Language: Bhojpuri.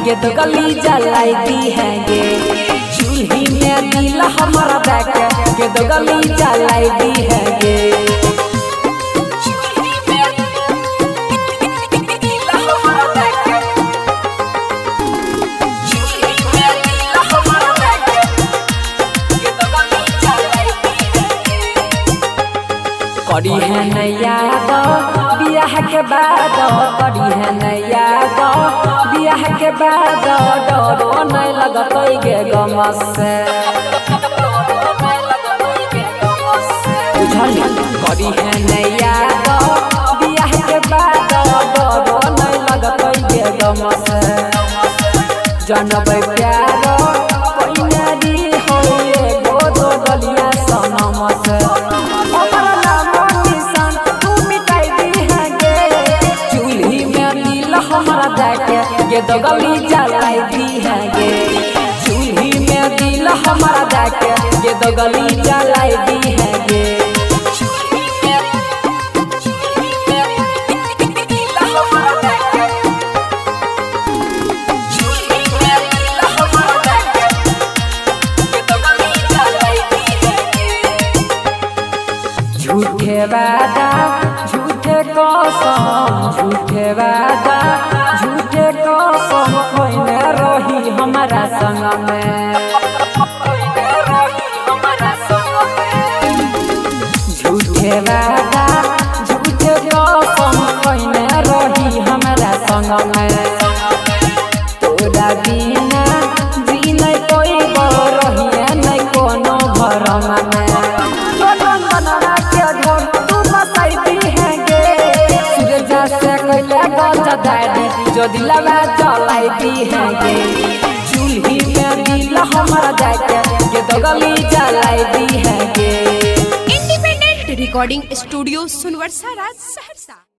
ये तो गली जलाई दी है गे। चूल्ही में दिल हमारा बैठ ये तो गली जलाई दी है गे। करी है नैया बियाह के बाद, करी है नैया बियाह के बाद, डरो नहीं लगत गे गम से। बुझली करी है नैया बियाह के बाद, डरो नहीं लगत गे गम से। जनबै प्यार कोई नारी हो एगो दो गलिया सनम से। ये तो गली जलाई दी है गे। चूल्ही में दिल हमारा जाके ये तो गली जलाई दी है गे। झूठे वादा झूठे कसम, झूठे वादा झूठे कसम खोइने रही हमारा संग में। झूठे वादा झूठे कसम खोइने रही हमारा संग में। तोरा बिना जी नहीं कोई रही नहीं कोनो भरम में। जो दिलवा जलाई दी है गे। चूल्ही में दिल हमारा जाके ये तो गली जलाई दी है गे। Independent recording studio Sunwar Saharsa.